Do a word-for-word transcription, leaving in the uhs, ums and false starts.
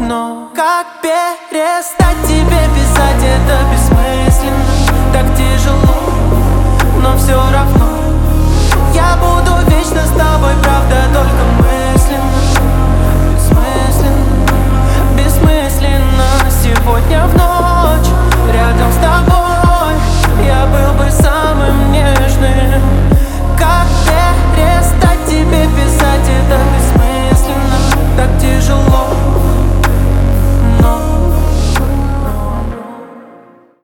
Но как перестать тебе писать, это бессмысленно. Так тяжело, но все равно